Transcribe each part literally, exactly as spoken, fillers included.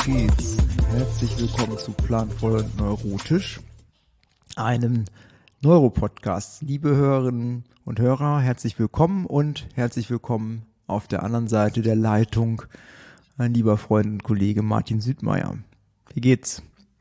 geht's? Herzlich willkommen zu Planvoll und Neurotisch, einem Neuropodcast. Liebe Hörerinnen und Hörer, herzlich willkommen und herzlich willkommen auf der anderen Seite der Leitung, mein lieber Freund und Kollege Martin Südmeier. Wie geht's?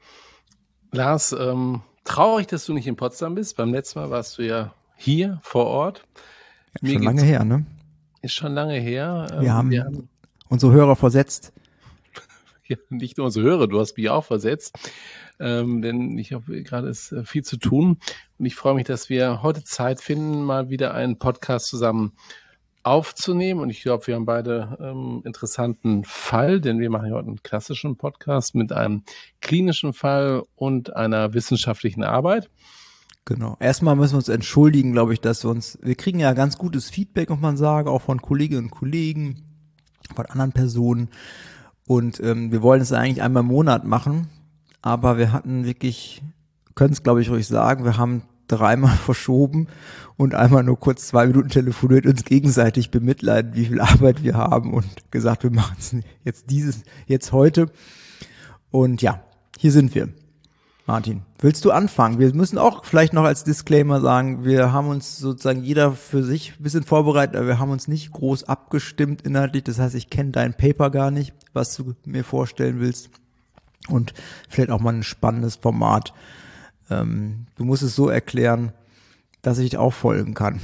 Lars, ähm, traurig, dass du nicht in Potsdam bist. Beim letzten Mal warst du ja hier vor Ort. Ja, schon lange her, ne? Ist schon lange her. Wir, ähm, haben, wir haben unsere Hörer versetzt. ja, nicht nur unsere Hörer, du hast mich auch versetzt, ähm, denn ich habe gerade ist äh, viel zu tun und ich freue mich, dass wir heute Zeit finden, mal wieder einen Podcast zusammen aufzunehmen und ich glaube, wir haben beide ähm, interessanten Fall, denn wir machen ja heute einen klassischen Podcast mit einem klinischen Fall und einer wissenschaftlichen Arbeit. Genau. Erstmal müssen wir uns entschuldigen, glaube ich, dass wir uns, wir kriegen ja ganz gutes Feedback, muss man sagen, auch von Kolleginnen und Kollegen, von anderen Personen. Und ähm, wir wollen es eigentlich einmal im Monat machen, aber wir hatten wirklich, können es glaube ich ruhig sagen, wir haben dreimal verschoben und einmal nur kurz zwei Minuten telefoniert, uns gegenseitig bemitleiden, wie viel Arbeit wir haben und gesagt, wir machen es jetzt dieses, jetzt heute. Und ja, hier sind wir. Martin, willst du anfangen? Wir müssen auch vielleicht noch als Disclaimer sagen, wir haben uns sozusagen jeder für sich ein bisschen vorbereitet, aber wir haben uns nicht groß abgestimmt inhaltlich. Das heißt, ich kenne dein Paper gar nicht, was du mir vorstellen willst. Und vielleicht auch mal ein spannendes Format. Ähm, du musst es so erklären, dass ich auch folgen kann.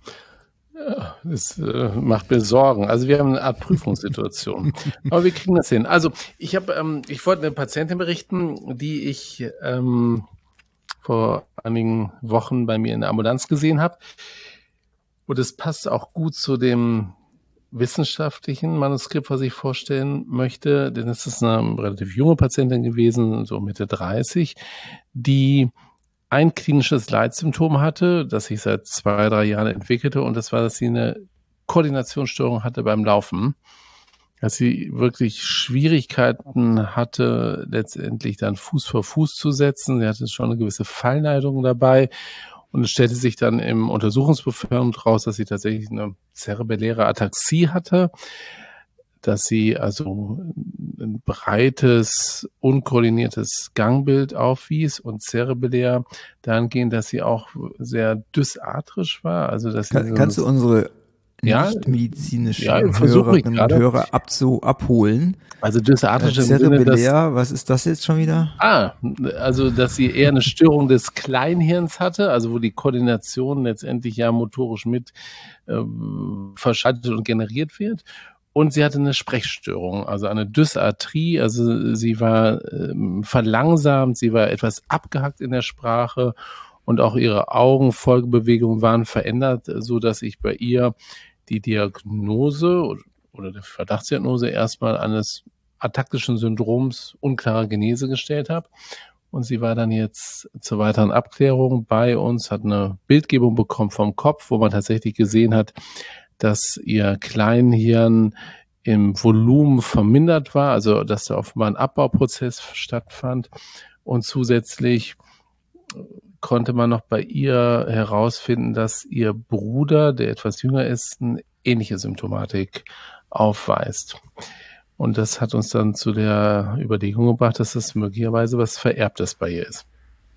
Ja, das äh, macht mir Sorgen. Also wir haben eine Art Prüfungssituation. Aber wir kriegen das hin. Also ich habe, ähm, ich wollte eine Patientin berichten, die ich ähm, vor einigen Wochen bei mir in der Ambulanz gesehen habe. Und es passt auch gut zu dem wissenschaftlichen Manuskript, was ich vorstellen möchte. Denn es ist eine relativ junge Patientin gewesen, so Mitte dreißig, die ein klinisches Leitsymptom hatte, das sich seit zwei, drei Jahren entwickelte, und das war, dass sie eine Koordinationsstörung hatte beim Laufen, dass sie wirklich Schwierigkeiten hatte, letztendlich dann Fuß vor Fuß zu setzen. Sie hatte schon eine gewisse Fallneigung dabei und es stellte sich dann im Untersuchungsbefund raus, dass sie tatsächlich eine zerebelläre Ataxie hatte, dass sie also ein breites, unkoordiniertes Gangbild aufwies und zerebellär dahingehend, dass sie auch sehr dysarthrisch war. Also dass Kann, sie kannst du unsere ja, nicht-medizinischen ja, Hörerinnen und Hörer abzu, abholen? Also dysarthrisch äh, im Sinne, dass, was ist das jetzt schon wieder? Ah, also dass sie eher eine Störung des Kleinhirns hatte, also wo die Koordination letztendlich ja motorisch mit äh, verschaltet und generiert wird. Und sie hatte eine Sprechstörung, also eine Dysarthrie, also sie war ähm, verlangsamt, sie war etwas abgehackt in der Sprache und auch ihre Augenfolgebewegungen waren verändert, so dass ich bei ihr die Diagnose oder die Verdachtsdiagnose erstmal eines ataktischen Syndroms unklarer Genese gestellt habe. Und sie war dann jetzt zur weiteren Abklärung bei uns, hat eine Bildgebung bekommen vom Kopf, wo man tatsächlich gesehen hat, dass ihr Kleinhirn im Volumen vermindert war, also dass da offenbar ein Abbauprozess stattfand. Und zusätzlich konnte man noch bei ihr herausfinden, dass ihr Bruder, der etwas jünger ist, eine ähnliche Symptomatik aufweist. Und das hat uns dann zu der Überlegung gebracht, dass das möglicherweise was Vererbtes bei ihr ist.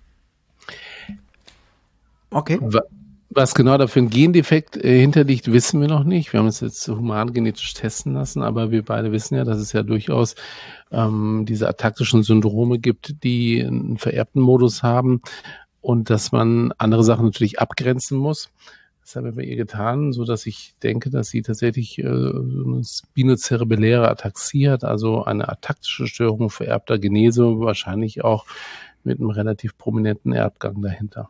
Okay. Was genau da für ein Gendefekt äh, hinterliegt, wissen wir noch nicht. Wir haben es jetzt humangenetisch testen lassen, aber wir beide wissen ja, dass es ja durchaus ähm, diese ataktischen Syndrome gibt, die einen vererbten Modus haben und dass man andere Sachen natürlich abgrenzen muss. Das haben wir bei ihr getan, so dass ich denke, dass sie tatsächlich äh, eine spinocerebelläre Ataxie hat, also eine ataktische Störung vererbter Genese, wahrscheinlich auch mit einem relativ prominenten Erbgang dahinter.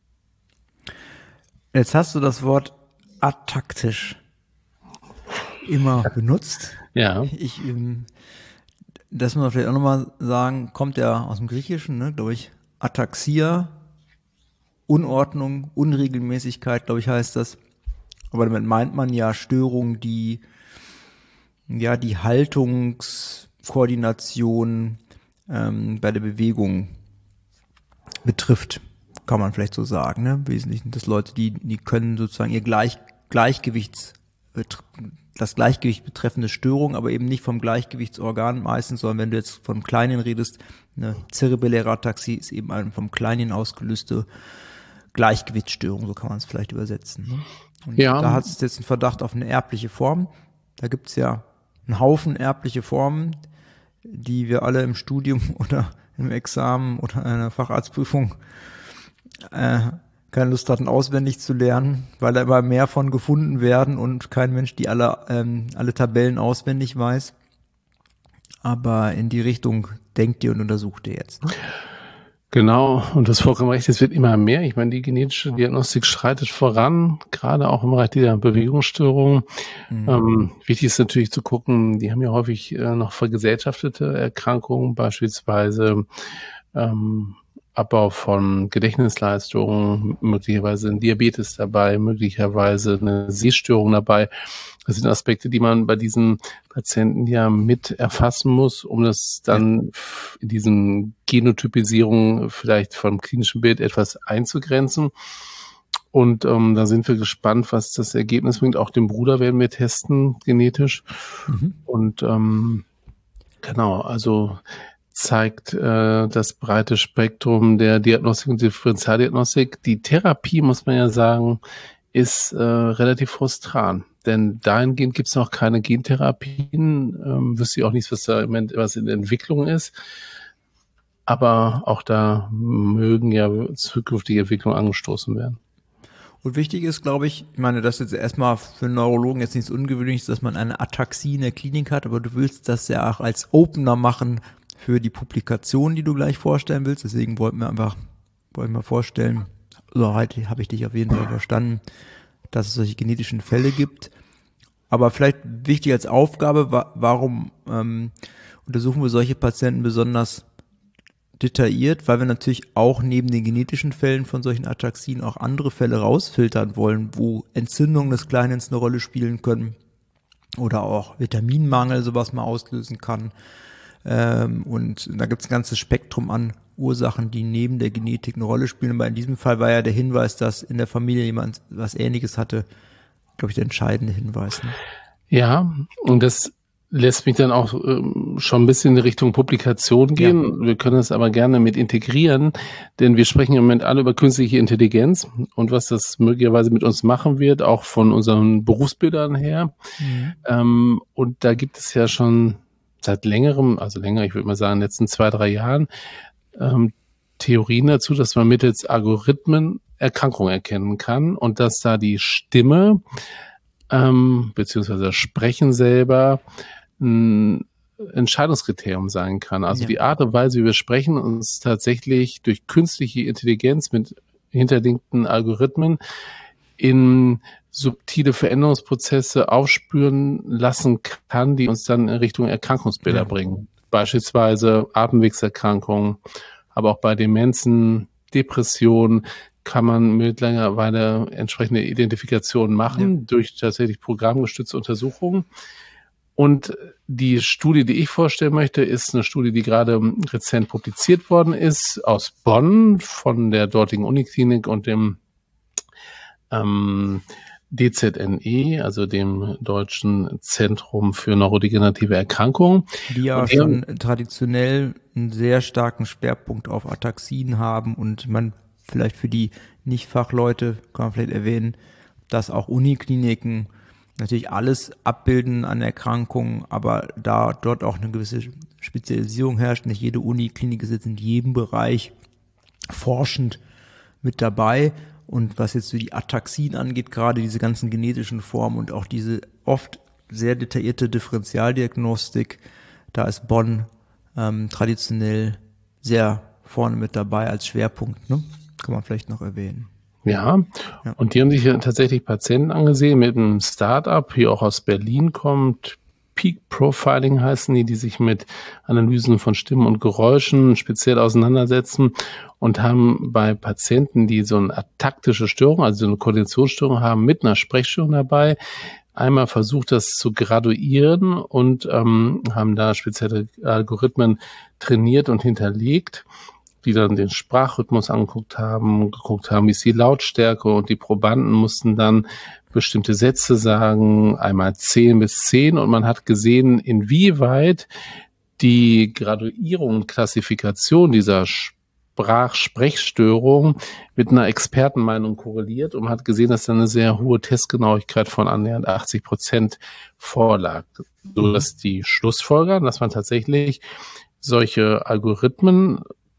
Jetzt hast du das Wort ataktisch immer benutzt. Ja. Ich, ähm, das muss man vielleicht auch nochmal sagen, kommt ja aus dem Griechischen, ne, glaube ich, Ataxia, Unordnung, Unregelmäßigkeit, glaube ich, heißt das. Aber damit meint man ja Störungen, die ja die Haltungskoordination ähm, bei der Bewegung betrifft. Kann man vielleicht so sagen, ne? Im Wesentlichen, dass Leute, die, die können sozusagen ihr Gleich, Gleichgewichts, das Gleichgewicht betreffende Störung, aber eben nicht vom Gleichgewichtsorgan meistens, sondern wenn du jetzt vom Kleinen redest, eine zerebelläre Ataxie ist eben eine vom Kleinen ausgelöste Gleichgewichtsstörung, so kann man es vielleicht übersetzen. Ne? Und ja. Da hat es jetzt einen Verdacht auf eine erbliche Form. Da gibt es ja einen Haufen erbliche Formen, die wir alle im Studium oder im Examen oder einer Facharztprüfung äh, keine Lust hatten, auswendig zu lernen, weil da immer mehr von gefunden werden und kein Mensch die alle, ähm, alle Tabellen auswendig weiß. Aber in die Richtung denkt ihr und untersucht ihr jetzt. Ne? Genau, und das vollkommen recht, es wird immer mehr. Ich meine, die genetische Diagnostik schreitet voran, gerade auch im Bereich dieser Bewegungsstörungen. Mhm. Ähm, wichtig ist natürlich zu gucken, die haben ja häufig äh, noch vergesellschaftete Erkrankungen, beispielsweise ähm, Abbau von Gedächtnisleistungen, möglicherweise ein Diabetes dabei, möglicherweise eine Sehstörung dabei. Das sind Aspekte, die man bei diesen Patienten ja mit erfassen muss, um das dann in diesen Genotypisierungen vielleicht vom klinischen Bild etwas einzugrenzen. Und ähm, da sind wir gespannt, was das Ergebnis bringt. Auch den Bruder werden wir testen, genetisch. Mhm. Und ähm, genau, also zeigt äh, das breite Spektrum der Diagnostik und Differentialdiagnostik. Die Therapie, muss man ja sagen, ist äh, relativ frustrant. Denn dahingehend gibt es noch keine Gentherapien. Ähm, wüsste ich auch nicht, was da im Moment was in der Entwicklung ist. Aber auch da mögen ja zukünftige Entwicklungen angestoßen werden. Und wichtig ist, glaube ich, ich meine, das ist jetzt erstmal für Neurologen jetzt nichts Ungewöhnliches, dass man eine Ataxie in der Klinik hat, aber du willst das ja auch als Opener machen für die Publikation, die du gleich vorstellen willst. Deswegen wollten wir einfach, wollten wir vorstellen, so heute habe ich dich auf jeden Fall verstanden, dass es solche genetischen Fälle gibt. Aber vielleicht wichtig als Aufgabe, wa- warum ähm, untersuchen wir solche Patienten besonders detailliert, weil wir natürlich auch neben den genetischen Fällen von solchen Ataxien auch andere Fälle rausfiltern wollen, wo Entzündungen des Kleinhirns eine Rolle spielen können oder auch Vitaminmangel sowas mal auslösen kann. Ähm, und da gibt es ein ganzes Spektrum an Ursachen, die neben der Genetik eine Rolle spielen. Aber in diesem Fall war ja der Hinweis, dass in der Familie jemand was Ähnliches hatte, glaube ich, der entscheidende Hinweis. Ne? Ja, und das lässt mich dann auch ähm, schon ein bisschen in Richtung Publikation gehen. Ja. Wir können es aber gerne mit integrieren, denn wir sprechen im Moment alle über künstliche Intelligenz und was das möglicherweise mit uns machen wird, auch von unseren Berufsbildern her. Mhm. Ähm, und da gibt es ja schon seit längerem, also länger, ich würde mal sagen, in den letzten zwei, drei Jahren, ähm, Theorien dazu, dass man mittels Algorithmen Erkrankungen erkennen kann und dass da die Stimme ähm, beziehungsweise das Sprechen selber ein Entscheidungskriterium sein kann. Also ja. Die Art und Weise, wie wir sprechen, uns tatsächlich durch künstliche Intelligenz mit hinterlinkten Algorithmen in subtile Veränderungsprozesse aufspüren lassen kann, die uns dann in Richtung Erkrankungsbilder ja. bringen. Beispielsweise Atemwegserkrankungen, aber auch bei Demenzen, Depressionen kann man mittlerweile entsprechende Identifikationen machen ja. durch tatsächlich programmgestützte Untersuchungen. Und die Studie, die ich vorstellen möchte, ist eine Studie, die gerade rezent publiziert worden ist, aus Bonn von der dortigen Uniklinik und dem ähm, D Z N E, also dem Deutschen Zentrum für neurodegenerative Erkrankungen. Die ja schon traditionell einen sehr starken Schwerpunkt auf Ataxien haben und man vielleicht für die Nicht-Fachleute kann man vielleicht erwähnen, dass auch Unikliniken natürlich alles abbilden an Erkrankungen, aber da dort auch eine gewisse Spezialisierung herrscht. Nicht jede Uniklinik ist jetzt in jedem Bereich forschend mit dabei. Und was jetzt so die Ataxien angeht, gerade diese ganzen genetischen Formen und auch diese oft sehr detaillierte Differentialdiagnostik, da ist Bonn ähm, traditionell sehr vorne mit dabei als Schwerpunkt, ne? Kann man vielleicht noch erwähnen. Ja, ja. Und die haben sich ja tatsächlich Patienten angesehen mit einem Start-up, hier auch aus Berlin kommt. Peak Profiling heißen die, die sich mit Analysen von Stimmen und Geräuschen speziell auseinandersetzen und haben bei Patienten, die so eine ataktische Störung, also eine Koordinationsstörung haben, mit einer Sprechstörung dabei, einmal versucht, das zu graduieren und ähm, haben da spezielle Algorithmen trainiert und hinterlegt, die dann den Sprachrhythmus angeguckt haben, geguckt haben, wie ist die Lautstärke, und die Probanden mussten dann bestimmte Sätze sagen, einmal zehn bis zehn, und man hat gesehen, inwieweit die Graduierung und Klassifikation dieser Sprach-Sprechstörung mit einer Expertenmeinung korreliert, und man hat gesehen, dass da eine sehr hohe Testgenauigkeit von annähernd achtzig Prozent vorlag, so dass die Schlussfolgern, dass man tatsächlich solche Algorithmen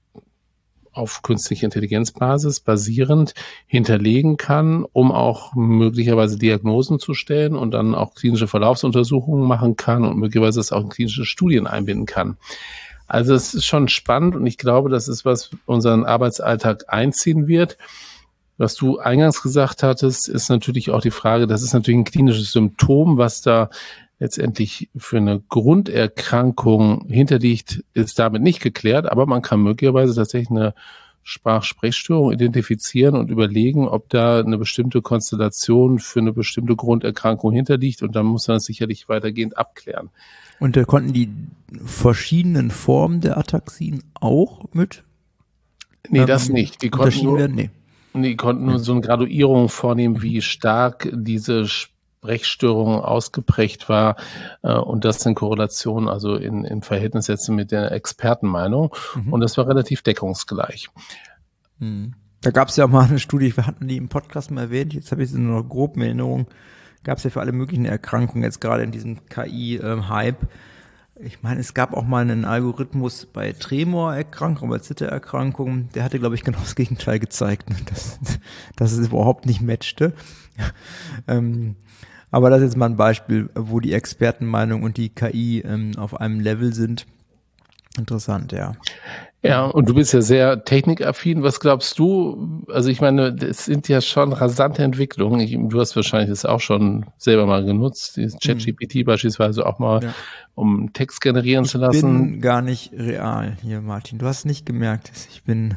auf künstliche Intelligenzbasis basierend hinterlegen kann, um auch möglicherweise Diagnosen zu stellen und dann auch klinische Verlaufsuntersuchungen machen kann und möglicherweise es auch in klinische Studien einbinden kann. Also es ist schon spannend, und ich glaube, das ist, was unseren Arbeitsalltag einziehen wird. Was du eingangs gesagt hattest, ist natürlich auch die Frage, das ist natürlich ein klinisches Symptom, was da letztendlich für eine Grunderkrankung hinterliegt, ist damit nicht geklärt, aber man kann möglicherweise tatsächlich eine Sprach-Sprechstörung identifizieren und überlegen, ob da eine bestimmte Konstellation für eine bestimmte Grunderkrankung hinterliegt, und dann muss man das sicherlich weitergehend abklären. Und da konnten die verschiedenen Formen der Ataxien auch mit? Nee, ähm, das nicht. Die konnten nur, werden? Nee. die konnten nur so eine Graduierung vornehmen, wie stark diese Sprechstörung ausgeprägt war, äh, und das in Korrelation, also in, in Verhältnis jetzt mit der Expertenmeinung. Mhm. Und das war relativ deckungsgleich. Mhm. Da gab es ja auch mal eine Studie, wir hatten die im Podcast mal erwähnt, jetzt habe ich sie nur noch grob in Erinnerung, gab es ja für alle möglichen Erkrankungen, jetzt gerade in diesem K I-Hype. Ich meine, es gab auch mal einen Algorithmus bei Tremorerkrankungen, bei Zittererkrankungen, der hatte, glaube ich, genau das Gegenteil gezeigt, dass, dass es überhaupt nicht matchte. ähm, aber das ist jetzt mal ein Beispiel, wo die Expertenmeinung und die K I ähm, auf einem Level sind. Interessant, ja. Ja, und du bist ja sehr technikaffin. Was glaubst du? Also ich meine, das sind ja schon rasante Entwicklungen. Ich, du hast wahrscheinlich das auch schon selber mal genutzt, dieses ChatGPT mhm. beispielsweise auch mal, ja. um Text generieren ich zu lassen. Ich bin gar nicht real hier, Martin. Du hast nicht gemerkt, ich bin...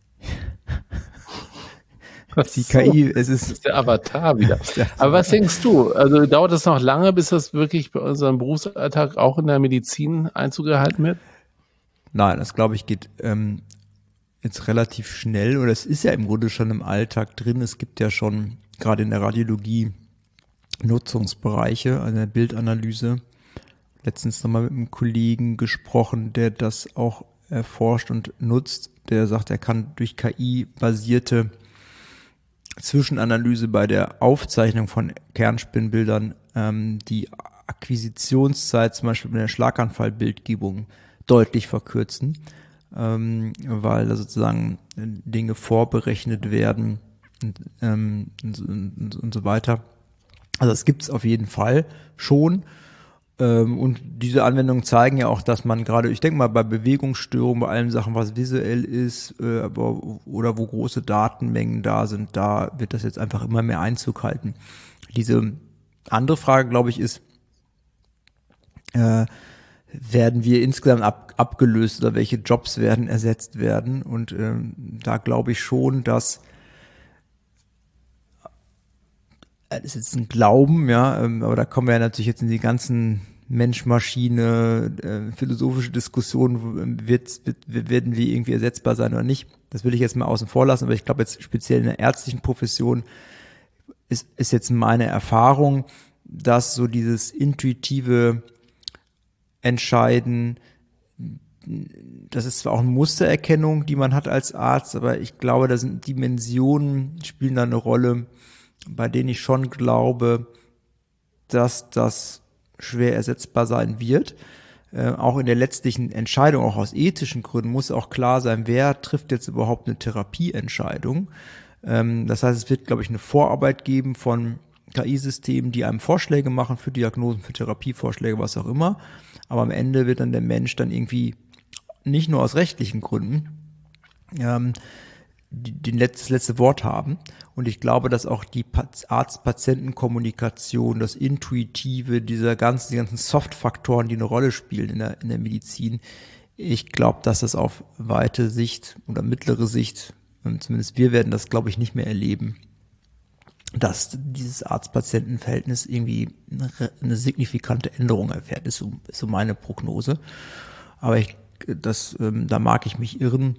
Die K I, es ist, das ist der Avatar wieder. Der Aber was denkst du? Also dauert das noch lange, bis das wirklich bei unserem Berufsalltag auch in der Medizin Einzug gehalten wird? Nein, das glaube ich geht ähm, jetzt relativ schnell, oder es ist ja im Grunde schon im Alltag drin. Es gibt ja schon gerade in der Radiologie Nutzungsbereiche, also in der Bildanalyse. Letztens nochmal mit einem Kollegen gesprochen, der das auch erforscht und nutzt. Der sagt, er kann durch K I-basierte Zwischenanalyse bei der Aufzeichnung von Kernspinnbildern ähm, die Akquisitionszeit zum Beispiel bei der Schlaganfallbildgebung deutlich verkürzen, ähm, weil da sozusagen Dinge vorberechnet werden und, ähm, und, und, und so weiter. Also das gibt's auf jeden Fall schon. Ähm, und diese Anwendungen zeigen ja auch, dass man gerade, ich denke mal, bei Bewegungsstörungen, bei allen Sachen, was visuell ist, äh, aber, oder wo große Datenmengen da sind, da wird das jetzt einfach immer mehr Einzug halten. Diese andere Frage, glaube ich, ist, äh, werden wir insgesamt ab, abgelöst oder welche Jobs werden ersetzt werden? Und ähm, da glaube ich schon, dass das ist jetzt ein Glauben, ja, ähm, aber da kommen wir ja natürlich jetzt in die ganzen Mensch-Maschine, äh, philosophische Diskussionen, wird, wird, werden wir irgendwie ersetzbar sein oder nicht. Das will ich jetzt mal außen vor lassen, aber ich glaube jetzt speziell in der ärztlichen Profession ist, ist jetzt meine Erfahrung, dass so dieses intuitive Entscheiden, das ist zwar auch eine Mustererkennung, die man hat als Arzt, aber ich glaube, da sind Dimensionen, spielen da eine Rolle, bei denen ich schon glaube, dass das schwer ersetzbar sein wird. Äh, auch in der letztlichen Entscheidung, auch aus ethischen Gründen, muss auch klar sein, wer trifft jetzt überhaupt eine Therapieentscheidung. Ähm, das heißt, es wird, glaube ich, eine Vorarbeit geben von K I-Systemen, die einem Vorschläge machen für Diagnosen, für Therapievorschläge, was auch immer. Aber am Ende wird dann der Mensch dann irgendwie nicht nur aus rechtlichen Gründen ähm, die, die letzte, das letzte Wort haben. Und ich glaube, dass auch die Arzt-Patienten-Kommunikation, das Intuitive, dieser ganzen, die ganzen Soft-Faktoren, die eine Rolle spielen in der, in der Medizin, ich glaube, dass das auf weite Sicht oder mittlere Sicht, zumindest wir werden das, glaube ich, nicht mehr erleben, dass dieses Arzt-Patienten-Verhältnis irgendwie eine, eine signifikante Änderung erfährt, ist so, ist so meine Prognose. Aber ich, das, ähm, da mag ich mich irren.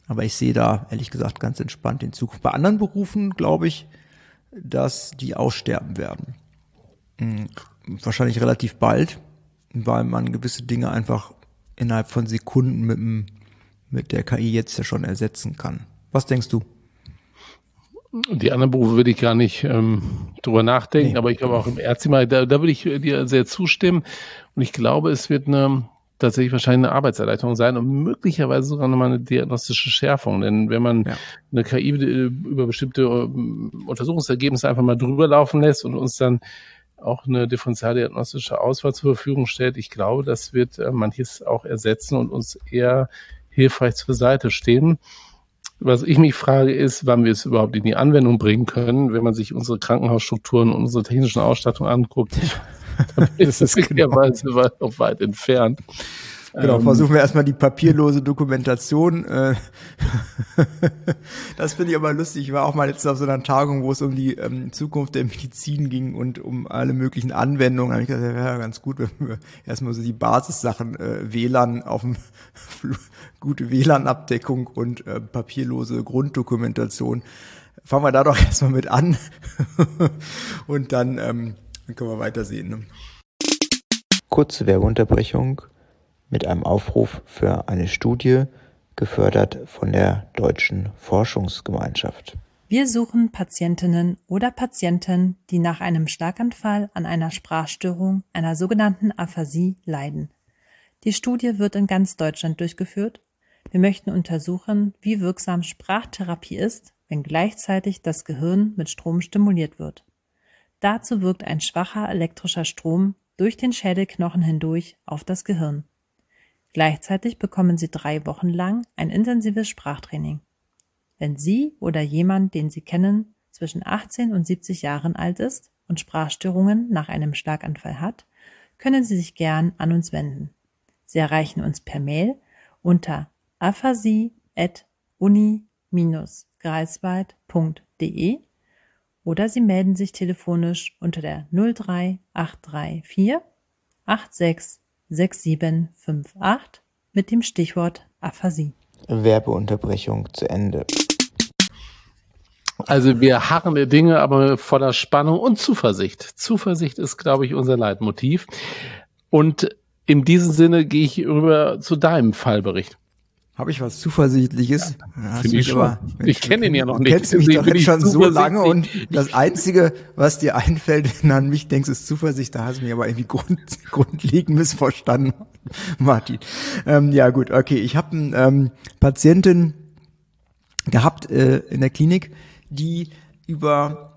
Aber ich sehe da, ehrlich gesagt, ganz entspannt in Zukunft. Bei anderen Berufen glaube ich, dass die aussterben werden. Hm, wahrscheinlich relativ bald, weil man gewisse Dinge einfach innerhalb von Sekunden mit, dem, mit der K I jetzt ja schon ersetzen kann. Was denkst du? Die anderen Berufe würde ich gar nicht ähm, drüber nachdenken, Nee. aber ich glaube auch im Ärztemarkt, da, da würde ich dir sehr zustimmen. Und ich glaube, es wird eine tatsächlich wahrscheinlich eine Arbeitserleichterung sein und möglicherweise sogar nochmal eine diagnostische Schärfung. Denn wenn man Ja. eine K I über bestimmte ähm, Untersuchungsergebnisse einfach mal drüber laufen lässt und uns dann auch eine differentialdiagnostische Auswahl zur Verfügung stellt, ich glaube, das wird äh, manches auch ersetzen und uns eher hilfreich zur Seite stehen. Was ich mich frage, ist, wann wir es überhaupt in die Anwendung bringen können, wenn man sich unsere Krankenhausstrukturen und unsere technischen Ausstattung anguckt. Dann ist es möglicherweise genau. weit, noch weit entfernt. Genau, ähm, versuchen wir erstmal die papierlose Dokumentation. Äh, das finde ich aber lustig. Ich war auch mal letztens auf so einer Tagung, wo es um die ähm, Zukunft der Medizin ging und um alle möglichen Anwendungen. Da habe ich gesagt, ja, wäre ganz gut, wenn wir erstmal so die Basissachen äh, W L A N auf dem gute W L A N-Abdeckung und äh, papierlose Grunddokumentation. Fangen wir da doch erstmal mit an und dann, ähm, dann können wir weitersehen. Ne? Kurze Werbeunterbrechung mit einem Aufruf für eine Studie, gefördert von der Deutschen Forschungsgemeinschaft. Wir suchen Patientinnen oder Patienten, die nach einem Schlaganfall an einer Sprachstörung, einer sogenannten Aphasie, leiden. Die Studie wird in ganz Deutschland durchgeführt. Wir möchten untersuchen, wie wirksam Sprachtherapie ist, wenn gleichzeitig das Gehirn mit Strom stimuliert wird. Dazu wirkt ein schwacher elektrischer Strom durch den Schädelknochen hindurch auf das Gehirn. Gleichzeitig bekommen Sie drei Wochen lang ein intensives Sprachtraining. Wenn Sie oder jemand, den Sie kennen, zwischen achtzehn und siebzig Jahren alt ist und Sprachstörungen nach einem Schlaganfall hat, können Sie sich gern an uns wenden. Sie erreichen uns per Mail unter aphasie at uni Bindestrich greifswald punkt de oder Sie melden sich telefonisch unter der null drei acht drei vier acht sechs sechs sieben fünf acht mit dem Stichwort Aphasie. Werbeunterbrechung zu Ende. Also wir harren der Dinge, aber voller Spannung und Zuversicht. Zuversicht ist, glaube ich, unser Leitmotiv. Und in diesem Sinne gehe ich rüber zu deinem Fallbericht. Habe ich was Zuversichtliches? Ja, Finde ich schon. Aber, ich ich kenne ihn ja noch nicht. Du kennst mich doch jetzt schon so lange und das Einzige, was dir einfällt, wenn du an mich denkst, ist Zuversicht. Da hast du mich aber irgendwie grund, grundlegend missverstanden, Martin. Ähm, ja gut, okay. Ich habe eine ähm, Patientin gehabt äh, in der Klinik, die über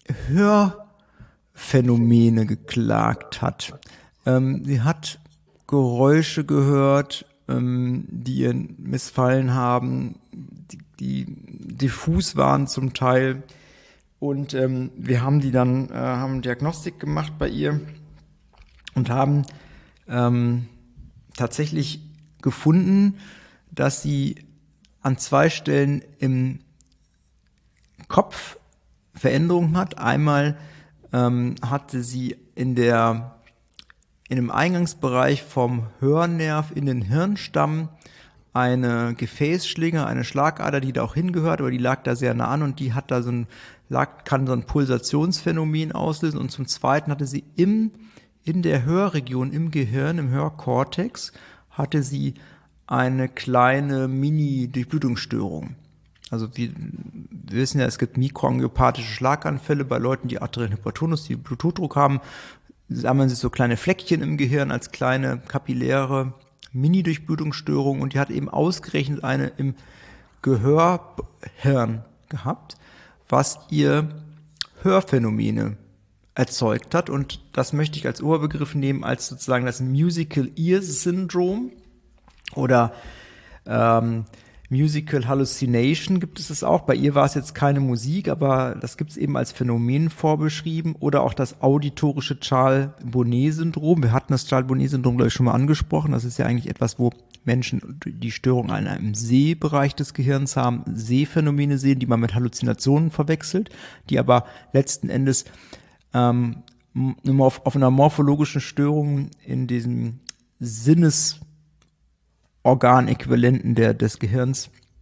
Hörphänomene geklagt hat. Ähm, sie hat Geräusche gehört, die ihr missfallen haben, die, die diffus waren zum Teil. Und ähm, wir haben die dann, äh, haben Diagnostik gemacht bei ihr und haben ähm, tatsächlich gefunden, dass sie an zwei Stellen im Kopf Veränderungen hat. Einmal ähm, hatte sie in der in dem Eingangsbereich vom Hörnerv in den Hirnstamm eine Gefäßschlinge, eine Schlagader, die da auch hingehört, aber die lag da sehr nah an und die hat da so ein, lag, kann so ein Pulsationsphänomen auslösen. Und zum Zweiten hatte sie im, in der Hörregion, im Gehirn, im Hörkortex, hatte sie eine kleine Mini-Durchblutungsstörung. Also wir, wir wissen ja, es gibt mikroangiopathische Schlaganfälle bei Leuten, die arteriellen Hypertonus, die Bluthochdruck haben, sammeln sich so kleine Fleckchen im Gehirn als kleine kapilläre Mini-Durchblutungsstörung und die hat eben ausgerechnet eine im Gehörhirn gehabt, was ihr Hörphänomene erzeugt hat und das möchte ich als Oberbegriff nehmen als sozusagen das Musical Ear Syndrome oder ähm, Musical Hallucination gibt es das auch. Bei ihr war es jetzt keine Musik, aber das gibt es eben als Phänomen vorbeschrieben. Oder auch das auditorische Charles-Bonnet-Syndrom. Wir hatten das Charles-Bonnet-Syndrom, glaube ich, schon mal angesprochen. Das ist ja eigentlich etwas, wo Menschen die Störung in einem Sehbereich des Gehirns haben, Sehphänomene sehen, die man mit Halluzinationen verwechselt, die aber letzten Endes ähm, auf, auf einer morphologischen Störung in diesem Sinnes Organäquivalenten der, des Gehirns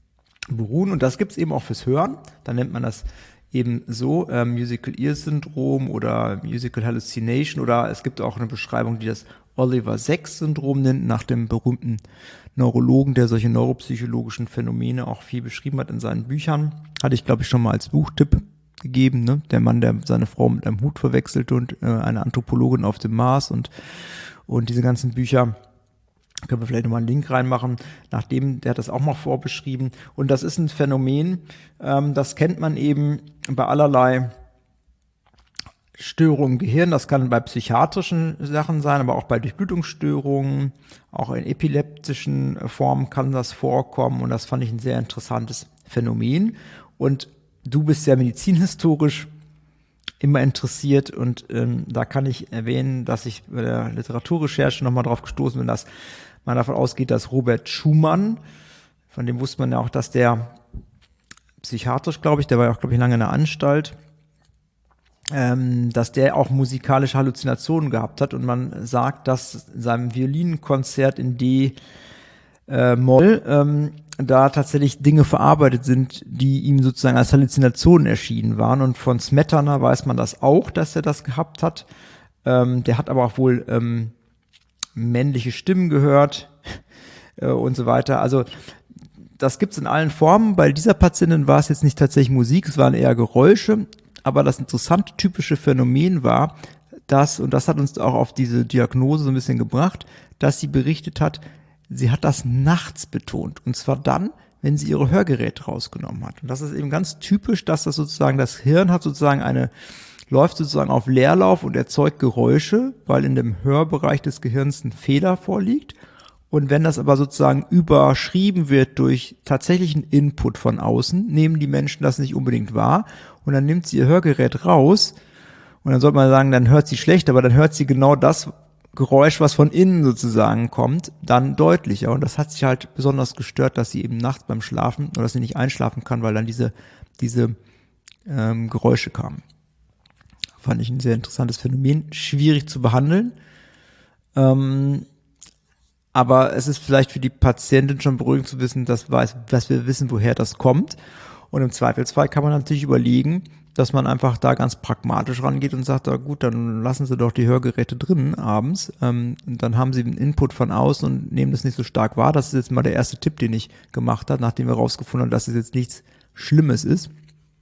beruhen. Und das gibt's eben auch fürs Hören. Da nennt man das eben so, äh, Musical Ear Syndrom oder Musical Hallucination, oder es gibt auch eine Beschreibung, die das Oliver-Sacks-Syndrom nennt, nach dem berühmten Neurologen, der solche neuropsychologischen Phänomene auch viel beschrieben hat in seinen Büchern. Hatte ich, glaube ich, schon mal als Buchtipp gegeben, ne? Der Mann, der seine Frau mit einem Hut verwechselt und äh, eine Anthropologin auf dem Mars und und diese ganzen Bücher. Können wir vielleicht nochmal einen Link reinmachen, nachdem, der hat das auch mal vorbeschrieben. Und das ist ein Phänomen, ähm, das kennt man eben bei allerlei Störungen im Gehirn. Das kann bei psychiatrischen Sachen sein, aber auch bei Durchblutungsstörungen, auch in epileptischen Formen kann das vorkommen. Und das fand ich ein sehr interessantes Phänomen. Und du bist ja medizinhistorisch immer interessiert, und ähm, da kann ich erwähnen, dass ich bei der Literaturrecherche nochmal drauf gestoßen bin, dass man davon ausgeht, dass Robert Schumann, von dem wusste man ja auch, dass der psychiatrisch, glaube ich, der war ja auch, glaube ich, lange in der Anstalt, ähm, dass der auch musikalische Halluzinationen gehabt hat, und man sagt, dass in seinem Violinkonzert in D äh, Moll ähm, da tatsächlich Dinge verarbeitet sind, die ihm sozusagen als Halluzinationen erschienen waren. Und von Smetana weiß man das auch, dass er das gehabt hat. Ähm, der hat aber auch wohl ähm, männliche Stimmen gehört äh, und so weiter. Also das gibt's in allen Formen. Bei dieser Patientin war es jetzt nicht tatsächlich Musik, es waren eher Geräusche. Aber das interessante typische Phänomen war, dass, und das hat uns auch auf diese Diagnose so ein bisschen gebracht, dass sie berichtet hat, sie hat das nachts betont, und zwar dann, wenn sie ihre Hörgeräte rausgenommen hat. Und das ist eben ganz typisch, dass das sozusagen, das Hirn hat sozusagen eine, läuft sozusagen auf Leerlauf und erzeugt Geräusche, weil in dem Hörbereich des Gehirns ein Fehler vorliegt. Und wenn das aber sozusagen überschrieben wird durch tatsächlichen Input von außen, nehmen die Menschen das nicht unbedingt wahr, und dann nimmt sie ihr Hörgerät raus, und dann sollte man sagen, dann hört sie schlecht, aber dann hört sie genau das Geräusch, was von innen sozusagen kommt, dann deutlicher. Und das hat sich halt besonders gestört, dass sie eben nachts beim Schlafen, oder dass sie nicht einschlafen kann, weil dann diese diese ähm, Geräusche kamen. Fand ich ein sehr interessantes Phänomen, schwierig zu behandeln. Ähm, aber es ist vielleicht für die Patientin schon beruhigend zu wissen, dass, weiß, dass wir wissen, woher das kommt. Und im Zweifelsfall kann man natürlich überlegen, dass man einfach da ganz pragmatisch rangeht und sagt, na gut, dann lassen Sie doch die Hörgeräte drin abends. Ähm, und dann haben Sie einen Input von außen und nehmen das nicht so stark wahr. Das ist jetzt mal der erste Tipp, den ich gemacht habe, nachdem wir rausgefunden haben, dass es jetzt nichts Schlimmes ist.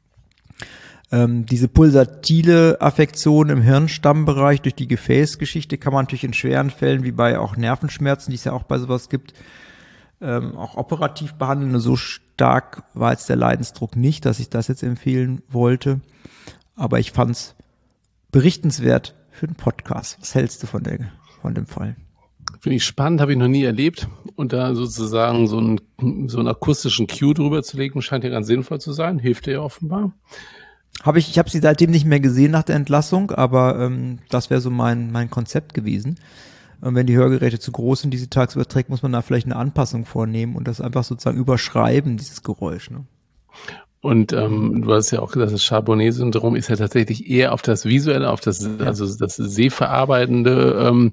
Ähm, diese pulsatile Affektion im Hirnstammbereich durch die Gefäßgeschichte kann man natürlich in schweren Fällen, wie bei auch Nervenschmerzen, die es ja auch bei sowas gibt, ähm, auch operativ behandeln. So stark war jetzt der Leidensdruck nicht, dass ich das jetzt empfehlen wollte. Aber ich fand es berichtenswert für den Podcast. Was hältst du von, der, von dem Fall? Finde ich spannend, habe ich noch nie erlebt. Und da sozusagen so einen, so einen akustischen Cue drüber zu legen, scheint ja ganz sinnvoll zu sein. Hilft dir ja offenbar. Habe ich, ich habe sie seitdem nicht mehr gesehen nach der Entlassung, aber ähm, das wäre so mein mein Konzept gewesen. Und wenn die Hörgeräte zu groß sind, die sie tagsüber trägt, muss man da vielleicht eine Anpassung vornehmen und das einfach sozusagen überschreiben, dieses Geräusch. Ne? Und ähm, du hast ja auch gesagt, das Charbonnet-Syndrom ist ja tatsächlich eher auf das visuelle, auf das, ja. also das sehverarbeitende ähm,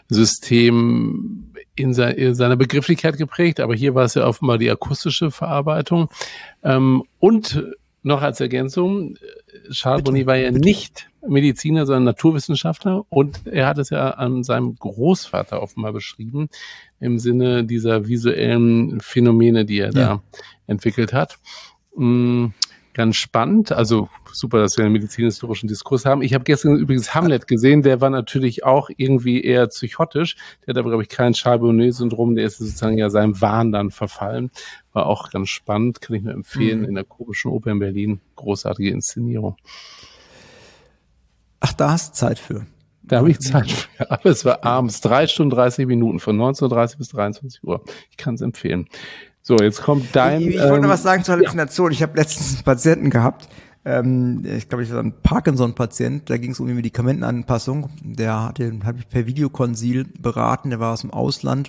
System in, se- in seiner Begrifflichkeit geprägt. Aber hier war es ja offenbar die akustische Verarbeitung. Ähm, und noch als Ergänzung, Charbonnet war ja nicht Mediziner, sondern Naturwissenschaftler, und er hat es ja an seinem Großvater offenbar beschrieben, im Sinne dieser visuellen Phänomene, die er ja. da entwickelt hat. Mhm. Ganz spannend, also super, dass wir einen medizinhistorischen Diskurs haben. Ich habe gestern übrigens Hamlet gesehen, der war natürlich auch irgendwie eher psychotisch. Der hat aber, glaube ich, kein Charbonnet-Syndrom, der ist sozusagen ja seinem Wahn dann verfallen. War auch ganz spannend, kann ich nur empfehlen, mhm. in der Komischen Oper in Berlin. Großartige Inszenierung. Ach, da hast du Zeit für. Da habe ich Zeit für. Aber es war abends, drei Stunden dreißig Minuten, von neunzehn Uhr dreißig bis dreiundzwanzig Uhr. Ich kann es empfehlen. So, jetzt kommt dein... Ich, ich wollte ähm, was sagen zur Halluzination. Ja. Ich habe letztens einen Patienten gehabt, ähm, ich glaube, ich war ein Parkinson-Patient, da ging es um die Medikamentenanpassung. Der hat den habe ich per Videokonsil beraten, der war aus dem Ausland.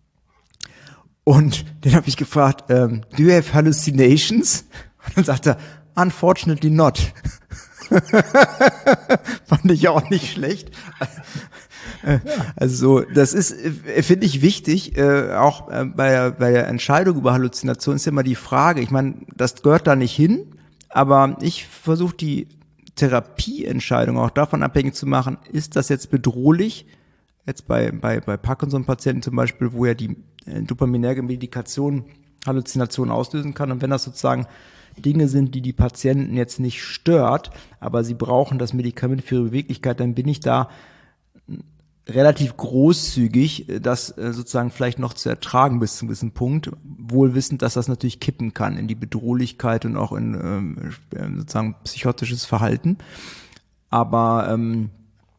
Und den habe ich gefragt, ähm, do you have hallucinations? Und dann sagt er, unfortunately not. Fand ich ja auch nicht schlecht. Also das ist, finde ich, wichtig, äh, auch äh, bei, der, bei der Entscheidung über Halluzination ist ja immer die Frage, ich meine, das gehört da nicht hin, aber ich versuche die Therapieentscheidung auch davon abhängig zu machen, ist das jetzt bedrohlich? Jetzt bei, bei, bei Parkinson-Patienten zum Beispiel, wo ja die äh, dopaminerge Medikation Halluzinationen auslösen kann. Und wenn das sozusagen Dinge sind, die die Patienten jetzt nicht stört, aber sie brauchen das Medikament für ihre Beweglichkeit, dann bin ich da relativ großzügig, das sozusagen vielleicht noch zu ertragen bis zu einem gewissen Punkt, wohl wissend, dass das natürlich kippen kann in die Bedrohlichkeit und auch in ähm, sozusagen psychotisches Verhalten. Aber ähm,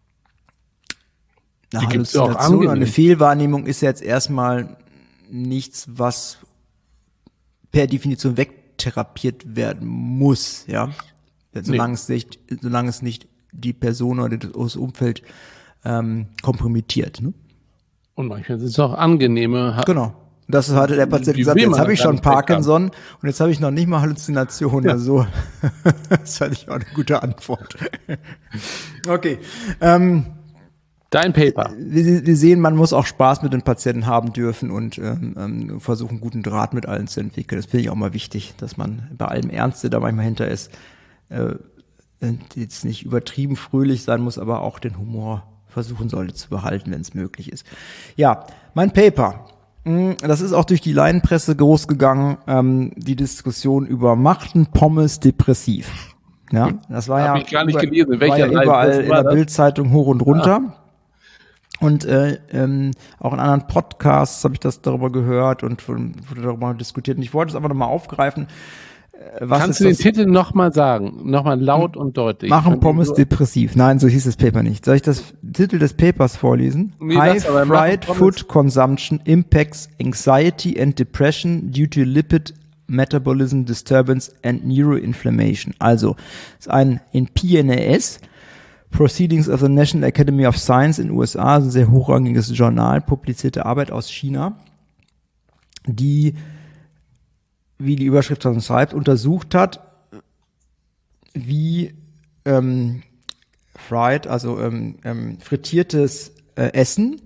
eine Halluzination oder eine Fehlwahrnehmung ist ja jetzt erstmal nichts, was per Definition wegtherapiert werden muss, ja, solange nee. es nicht, solange es nicht die Person oder das Umfeld ähm, kompromittiert. Ne? Und manchmal sind es auch angenehme. Genau. Das hatte der Patient gesagt, jetzt habe ich schon Parkinson und jetzt habe ich noch nicht mal Halluzinationen. Ja. Also das fand ich auch eine gute Antwort. Okay. Ähm, Dein Paper. Wir, wir sehen, man muss auch Spaß mit den Patienten haben dürfen und ähm, versuchen, guten Draht mit allen zu entwickeln. Das finde ich auch mal wichtig, dass man bei allem Ernst, der da manchmal hinter ist, äh, jetzt nicht übertrieben fröhlich sein muss, aber auch den Humor versuchen sollte zu behalten, wenn es möglich ist. Ja, mein Paper. Das ist auch durch die Laienpresse groß gegangen, ähm, die Diskussion über Machten Pommes depressiv. Ja, das war Hab ja, ich gar nicht über, gelesen. war ja überall in der das? Bildzeitung hoch und runter. Ah. Und äh, ähm, auch in anderen Podcasts habe ich das darüber gehört und wurde darüber diskutiert. Und ich wollte es einfach nochmal aufgreifen. Was Kannst du den Titel nochmal sagen? Nochmal laut hm. und deutlich. Machen Pommes depressiv. Nein, so hieß das Paper nicht. Soll ich das Titel des Papers vorlesen? Nee, High Fried Food Consumption Impacts Anxiety and Depression due to Lipid Metabolism Disturbance and Neuroinflammation. Also, es ist ein in P N A S, Proceedings of the National Academy of Science in den U S A, ein sehr hochrangiges Journal, publizierte Arbeit aus China, die, wie die Überschrift schon schreibt, untersucht hat, wie ähm, fried, also ähm, ähm, frittiertes äh, Essen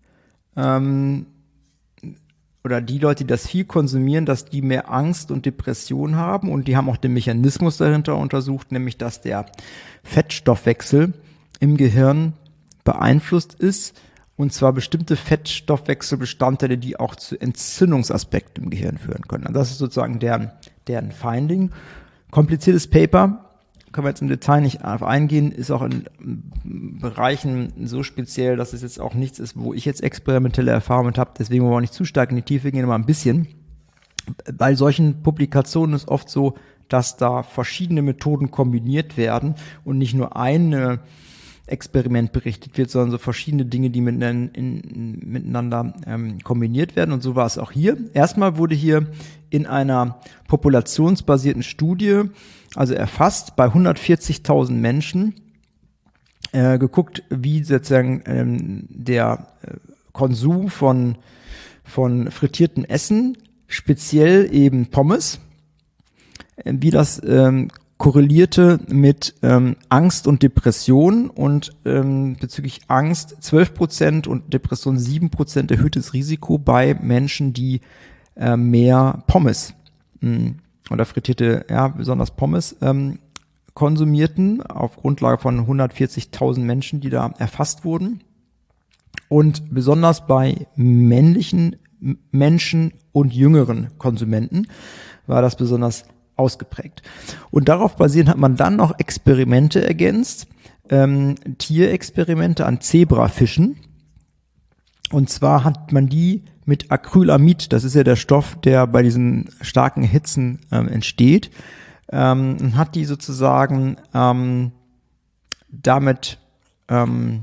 ähm, oder die Leute, die das viel konsumieren, dass die mehr Angst und Depression haben, und die haben auch den Mechanismus dahinter untersucht, nämlich dass der Fettstoffwechsel im Gehirn beeinflusst ist, und zwar bestimmte Fettstoffwechselbestandteile, die auch zu Entzündungsaspekten im Gehirn führen können. Und das ist sozusagen deren, deren Finding. Kompliziertes Paper, können wir jetzt im Detail nicht auf eingehen, ist auch in Bereichen so speziell, dass es jetzt auch nichts ist, wo ich jetzt experimentelle Erfahrung mit habe. Deswegen wollen wir auch nicht zu stark in die Tiefe gehen, aber ein bisschen. Bei solchen Publikationen ist oft so, dass da verschiedene Methoden kombiniert werden und nicht nur ein Experiment berichtet wird, sondern so verschiedene Dinge, die miteinander, in, miteinander ähm, kombiniert werden. Und so war es auch hier. Erstmal wurde hier in einer populationsbasierten Studie, also erfasst bei hundertvierzigtausend Menschen, äh, geguckt, wie sozusagen ähm, der äh, Konsum von, von frittierten Essen, speziell eben Pommes, äh, wie das ähm, korrelierte mit ähm, Angst und Depression, und ähm, bezüglich Angst zwölf Prozent und Depression sieben Prozent erhöhtes Risiko bei Menschen, die äh, mehr Pommes mh, oder frittierte, ja, besonders Pommes ähm, konsumierten, auf Grundlage von hundertvierzigtausend Menschen, die da erfasst wurden. Und besonders bei männlichen Menschen und jüngeren Konsumenten war das besonders ausgeprägt. Und darauf basierend hat man dann noch Experimente ergänzt, ähm, Tierexperimente an Zebrafischen. Und zwar hat man die mit Acrylamid, das ist ja der Stoff, der bei diesen starken Hitzen ähm, entsteht, ähm, und hat die sozusagen ähm, damit ähm,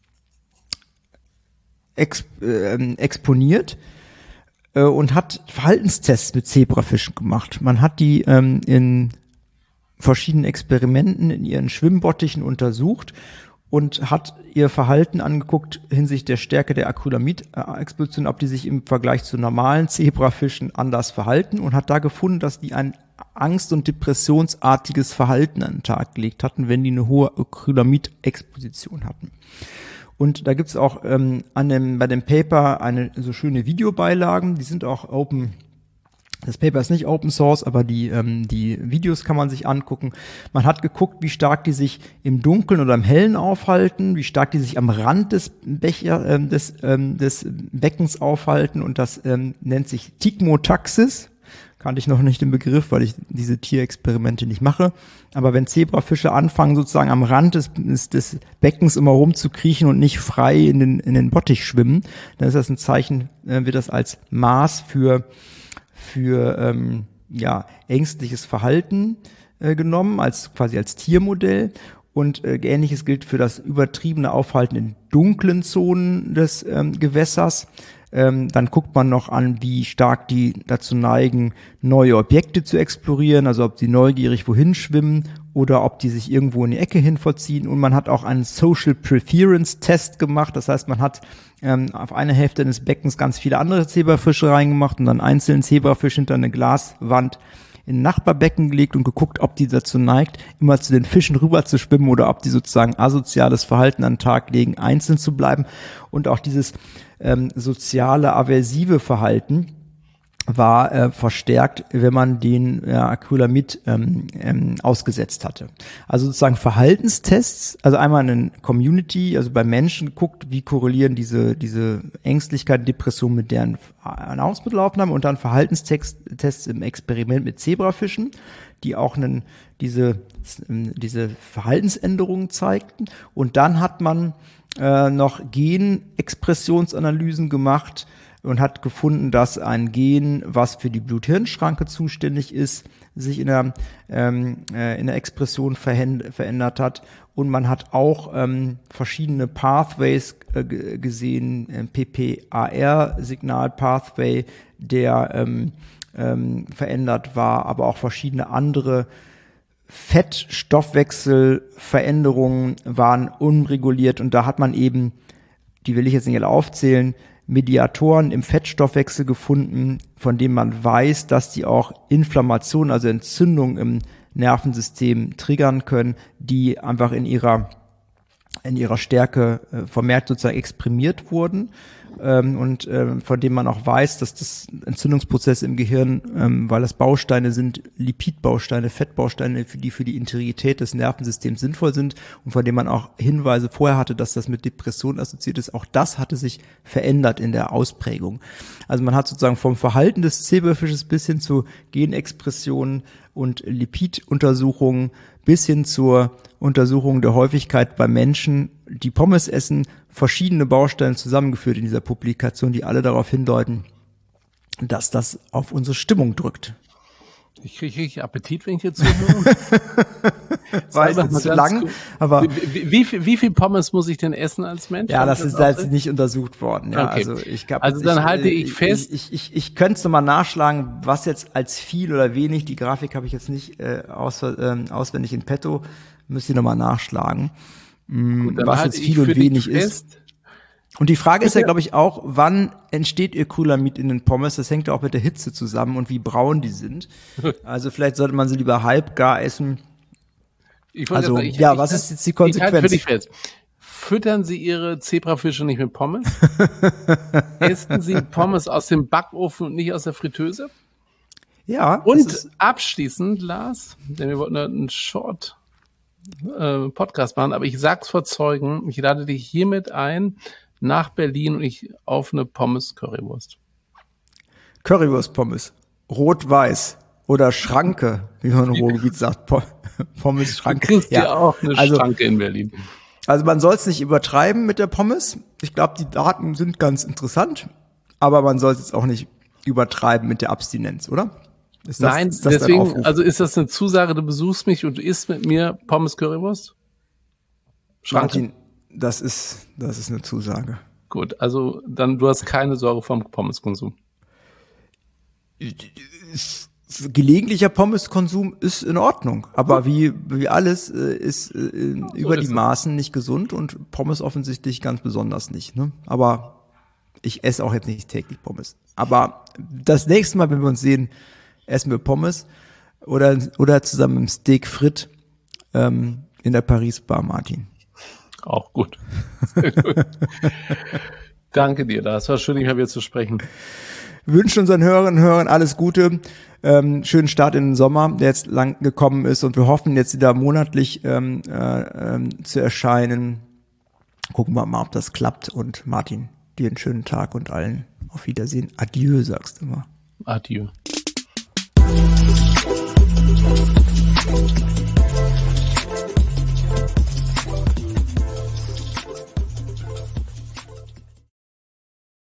exp äh, exponiert und hat Verhaltenstests mit Zebrafischen gemacht. Man hat die ähm, in verschiedenen Experimenten in ihren Schwimmbottichen untersucht und hat ihr Verhalten angeguckt hinsichtlich der Stärke der Acrylamid-Exposition, ob die sich im Vergleich zu normalen Zebrafischen anders verhalten, und hat da gefunden, dass die ein Angst- und depressionsartiges Verhalten an den Tag gelegt hatten, wenn die eine hohe Acrylamid-Exposition hatten. Und da gibt's auch ähm, an dem, bei dem Paper eine so schöne Videobeilagen, die sind auch open. Das Paper ist nicht Open Source, aber die ähm, die Videos kann man sich angucken. Man hat geguckt, wie stark die sich im Dunkeln oder im Hellen aufhalten, wie stark die sich am Rand des Becher ähm, des ähm, des Beckens aufhalten, und das ähm, nennt sich Tigmotaxis. Kannte ich noch nicht den Begriff, weil ich diese Tierexperimente nicht mache. Aber wenn Zebrafische anfangen, sozusagen am Rand des, des, des Beckens immer rumzukriechen und nicht frei in den in den Bottich schwimmen, dann ist das ein Zeichen, äh, wird das als Maß für für ähm, ja ängstliches Verhalten äh, genommen, als quasi als Tiermodell. Und äh, Ähnliches gilt für das übertriebene Aufhalten in dunklen Zonen des ähm, Gewässers. Ähm, dann guckt man noch an, wie stark die dazu neigen, neue Objekte zu explorieren, also ob sie neugierig wohin schwimmen oder ob die sich irgendwo in die Ecke hin verziehen. Und man hat auch einen Social Preference Test gemacht. Das heißt, man hat ähm, auf eine Hälfte des Beckens ganz viele andere Zebrafische reingemacht und dann einzelnen Zebrafisch hinter eine Glaswand in ein Nachbarbecken gelegt und geguckt, ob die dazu neigt, immer zu den Fischen rüber zu schwimmen oder ob die sozusagen asoziales Verhalten an den Tag legen, einzeln zu bleiben. Und auch dieses ähm, soziale, aversive Verhalten war äh, verstärkt, wenn man den ja, Acrylamid ähm, ähm, ausgesetzt hatte. Also sozusagen Verhaltenstests, also einmal in Community, also bei Menschen geguckt, wie korrelieren diese diese Ängstlichkeit, Depression mit deren Nahrungsmittelaufnahme, und dann Verhaltenstests im Experiment mit Zebrafischen, die auch einen, diese diese Verhaltensänderungen zeigten. Und dann hat man äh, noch Genexpressionsanalysen gemacht und hat gefunden, dass ein Gen, was für die Blut-Hirn-Schranke zuständig ist, sich in der, ähm, äh, in der Expression verhänd- verändert hat. Und man hat auch ähm, verschiedene Pathways äh, g- gesehen, äh, P P A R-Signal-Pathway, der ähm, ähm, verändert war, aber auch verschiedene andere Fettstoffwechselveränderungen waren unreguliert. Und da hat man eben, die will ich jetzt nicht alle aufzählen, Mediatoren im Fettstoffwechsel gefunden, von denen man weiß, dass die auch Inflammation, also Entzündung im Nervensystem triggern können, die einfach in ihrer in ihrer Stärke äh, vermehrt sozusagen exprimiert wurden, ähm, und äh, von dem man auch weiß, dass das Entzündungsprozesse im Gehirn, ähm, weil das Bausteine sind, Lipidbausteine, Fettbausteine, für die für die Integrität des Nervensystems sinnvoll sind, und von dem man auch Hinweise vorher hatte, dass das mit Depression assoziiert ist. Auch das hatte sich verändert in der Ausprägung. Also man hat sozusagen vom Verhalten des Zebrafisches bis hin zu Genexpressionen und Lipiduntersuchungen bis hin zur Untersuchung der Häufigkeit bei Menschen, die Pommes essen, verschiedene Bausteine zusammengeführt in dieser Publikation, die alle darauf hindeuten, dass das auf unsere Stimmung drückt. Ich kriege richtig Appetit, wenn ich jetzt zuhöre. War jetzt zu lang, gut. aber wie, wie, wie, viel, wie viel Pommes muss ich denn essen als Mensch? ja, das ist jetzt nicht untersucht worden. Ja, okay. also ich glaub, also dann ich, halte ich, ich fest. Ich, ich, ich, ich könnte es nochmal nachschlagen, was jetzt als viel oder wenig, die Grafik habe ich jetzt nicht äh, aus, äh, auswendig in petto, müsst ihr nochmal nachschlagen, Gut, was jetzt viel und wenig ist. Und die Frage ist ja, glaube ich, auch, wann entsteht Acrylamid in den Pommes? Das hängt ja auch mit der Hitze zusammen und wie braun die sind. Also vielleicht sollte man sie lieber halbgar essen. Ich wollte Also sagen, ich, ja, ich, was ich, ist jetzt die Konsequenz? Ich halte für dich fest. Füttern Sie Ihre Zebrafische nicht mit Pommes? Essen Sie Pommes aus dem Backofen und nicht aus der Fritteuse? Ja. Und abschließend, Lars, denn wir wollten einen Short äh, Podcast machen, aber ich sag's vor Zeugen, ich lade dich hiermit ein nach Berlin und ich auf eine Pommes-Currywurst. Currywurst-Pommes. Rot-Weiß. Oder Schranke, wie man im Ruhrgebiet sagt. Pommes-Schranke. Du kriegst ja auch eine also, Schranke in Berlin. Also man soll es nicht übertreiben mit der Pommes. Ich glaube, die Daten sind ganz interessant, aber man soll es jetzt auch nicht übertreiben mit der Abstinenz, oder? Ist das, Nein, ist das deswegen, also ist das eine Zusage, du besuchst mich und du isst mit mir Pommes-Currywurst? Schranke. Martin, das ist, das ist eine Zusage. Gut, also dann, du hast keine Sorge vom Pommeskonsum. Gelegentlicher Pommeskonsum ist in Ordnung, aber wie wie alles äh, ist äh, über so ist die Maßen es. Nicht gesund und Pommes offensichtlich ganz besonders nicht. Ne? Aber ich esse auch jetzt nicht täglich Pommes. Aber das nächste Mal, wenn wir uns sehen, essen wir Pommes Oder, oder zusammen im Steak Frit ähm, in der Paris Bar, Martin. Auch gut. Sehr gut. Danke dir, das war schön, dich mal wieder zu sprechen. Wir wünschen unseren Hörerinnen und Hörern alles Gute, ähm, schönen Start in den Sommer, der jetzt lang gekommen ist, und wir hoffen jetzt wieder monatlich ähm, äh, ähm, zu erscheinen. Gucken wir mal, ob das klappt, und Martin, dir einen schönen Tag und allen auf Wiedersehen. Adieu, sagst du mal. Adieu.